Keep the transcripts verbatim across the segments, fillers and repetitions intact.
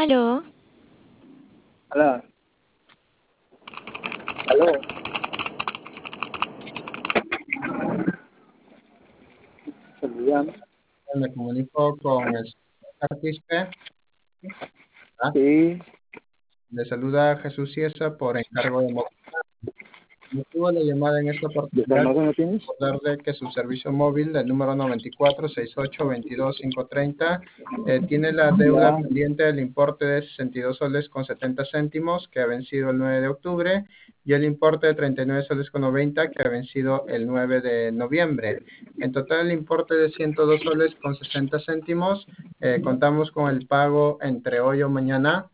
Aló, Aló, aló, Julián. Me comunico con el señor Quispe. ¿Ah? Sí, Le saluda Jesús Ciesa por encargo de Mo- motivo de la llamada en esta ¿de oportunidad. Fernando no tienes? Recordarle que su servicio móvil del número noventa y cuatro, sesenta y ocho, veintidós, quinientos treinta eh, tiene la deuda Ya, pendiente del importe de sesenta y dos soles con setenta céntimos que ha vencido el nueve de octubre y el importe de treinta y nueve soles con noventa que ha vencido el nueve de noviembre. En total el importe de ciento dos soles con sesenta céntimos. Eh, contamos con el pago entre hoy o mañana.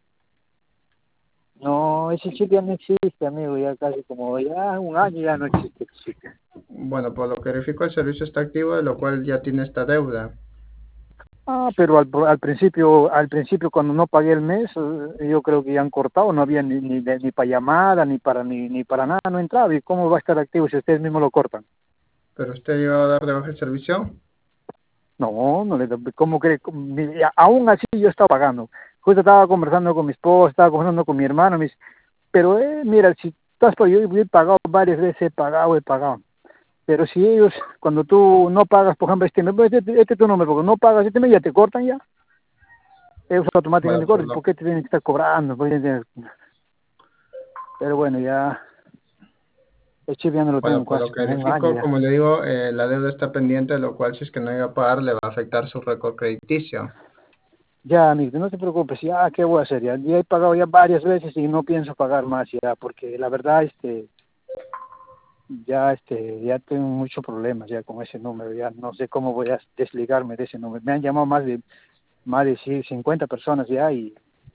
no, ese chip ya no existe, amigo, ya casi como ya un año ya no existe ese chip. Bueno, por lo que verifico el servicio está activo, de lo cual ya tiene esta deuda. Ah, pero al, al principio, al principio cuando no pagué el mes, eh, yo creo que ya han cortado, no había ni ni, de- ni para llamada, ni para ni, ni para nada, no entraba. ¿Y cómo va a estar activo si ustedes mismos lo cortan? ¿Pero usted iba a dar de baja el servicio? No, no le doy- ¿cómo cree? ¿Cómo? Ni- aún así yo estaba pagando. Justo estaba conversando con mi esposa, estaba conversando con mi hermano, me dice, pero eh, mira, si estás por yo, yo he pagado varias veces, he pagado, he pagado. Pero si ellos, cuando tú no pagas, por ejemplo, este mes, pues, este, este es tu número, porque no pagas este mes, ya te cortan ya. Ellos Bueno, automáticamente por cortan. lo, ¿Por qué te tienen que estar cobrando? ¿Por qué tienes- Pero bueno, ya, el chip ya no lo tengo bueno, por casi lo que como un año verifico, ya. como le digo, eh, la deuda está pendiente, de lo cual si es que no iba a pagar, le va a afectar su récord crediticio. Ya, amigo, no te preocupes, ya, ¿qué voy a hacer? Ya, ya he pagado ya varias veces y no pienso pagar más ya, porque la verdad, este, ya, este, ya tengo muchos problemas ya con ese número, ya no sé cómo voy a desligarme de ese número. Me han llamado más de, más de sí, cincuenta personas ya y,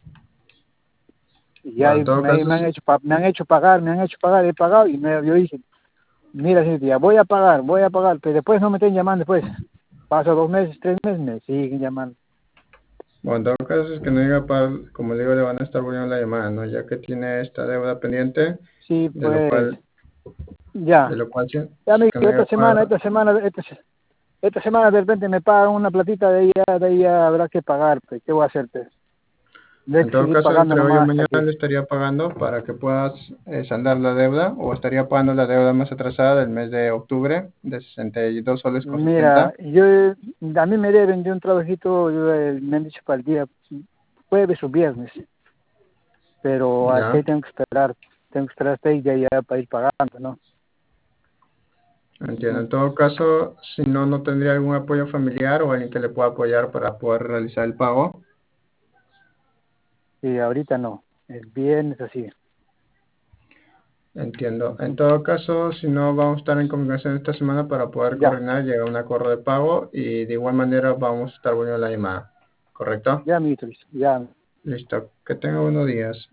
y ya Bueno, en y todo me, caso, me han sí. hecho, pa- me han hecho pagar, me han hecho pagar, he pagado y me, yo dije, mira, Cintia, voy a pagar, voy a pagar, pero después no me estén llamando después. Pasa dos meses, tres meses, me siguen llamando. Bueno, en todo caso, si es que no iba a pagar, como le digo, le van a estar volviendo la llamada, ¿no? Ya que tiene esta deuda pendiente, Sí, de lo pues, cual, de ya. lo cual, si, Ya, si es amigo, que no iba esta a pagar. semana, esta semana, esta, esta semana de repente me pagan una platita de ella, de ella habrá que pagar, pues, ¿qué voy a hacer, pues? Tendré En que todo seguir caso, pagando entre hoy y nomás hasta mañana que... le estaría pagando para que puedas eh, saldar la deuda o estaría pagando la deuda más atrasada del mes de octubre de sesenta y dos soles con Mira, setenta. yo, a mí me deben de un trabajito, yo, eh, me han dicho para el día jueves o viernes, pero hasta Ya, ahí tengo que esperar, tengo que esperar hasta ahí ya, ya para ir pagando, ¿no? entiendo. Mm. En todo caso, si no, no tendría algún apoyo familiar o alguien que le pueda apoyar para poder realizar el pago. Y ahorita no, el viernes así. Entiendo. En Ujú. todo caso, si no, vamos a estar en comunicación esta semana para poder Ya, coordinar, llegar a un acuerdo de pago y de igual manera vamos a estar volviendo la llamada. ¿Correcto? ya, amiguito, listo, ya. Listo. Que tenga buenos días.